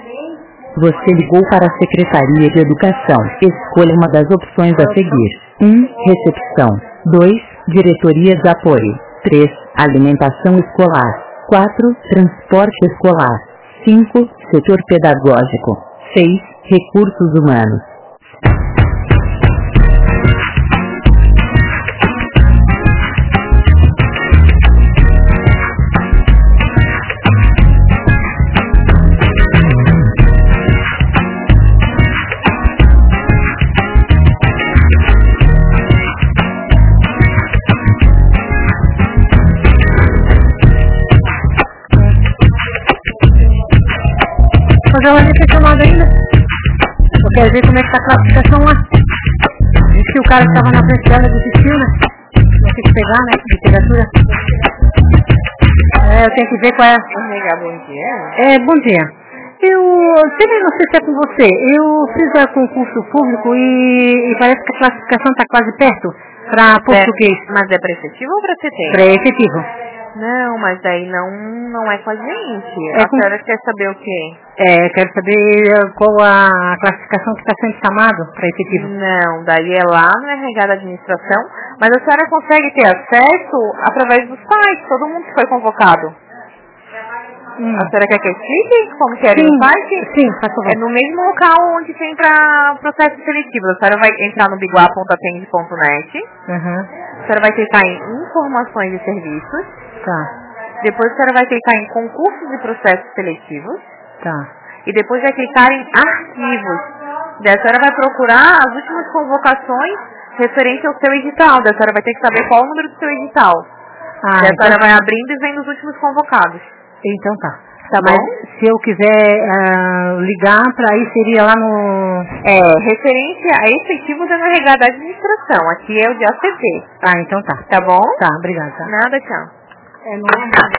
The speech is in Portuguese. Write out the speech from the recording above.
Você ligou para a Secretaria de Educação. Escolha uma das opções a seguir. 1. Recepção. 2. Diretoria de apoio. 3. Alimentação escolar. 4. Transporte escolar. 5. Setor pedagógico. 6. Recursos humanos. Mas ela nem foi chamada ainda. Eu quero ver como é que tá a classificação lá. Disse que o cara que estava na frente dela desistiu, né? Vai ter que pegar, né? Literatura. Eu tenho que ver qual é. Bom dia. Bom dia. Não sei se é com você. Eu fiz concurso público e parece que a classificação está quase perto para português. Mas é para efetivo ou para CT? Para efetivo. Não, mas daí não é com a gente. A senhora quer saber o quê? Quero saber qual a classificação que está sendo chamado para efetivo. Não, daí é lá no RH da administração, mas a senhora consegue ter acesso através do site, todo mundo que foi convocado. A senhora quer que eu explique como que era no site? Sim, faz favor. É no mesmo local onde tem para processo seletivo. A senhora vai entrar no biguá.atende.net. A senhora vai clicar em informações e serviços. Tá. Depois a senhora vai clicar em concursos e processos seletivos. Tá. E depois vai clicar em arquivos. Daí a senhora vai procurar as últimas convocações referente ao seu edital. Daí a senhora vai ter que saber qual é o número do seu edital. Daí a senhora vai abrindo e vendo os últimos convocados. Então tá. Tá bom? Mas se eu quiser ligar para aí, seria lá no... referente a efetivo da RH da administração. Aqui é o de ACT. Então tá. Tá bom? Tá, obrigada. Tá. Nada, tchau. Não é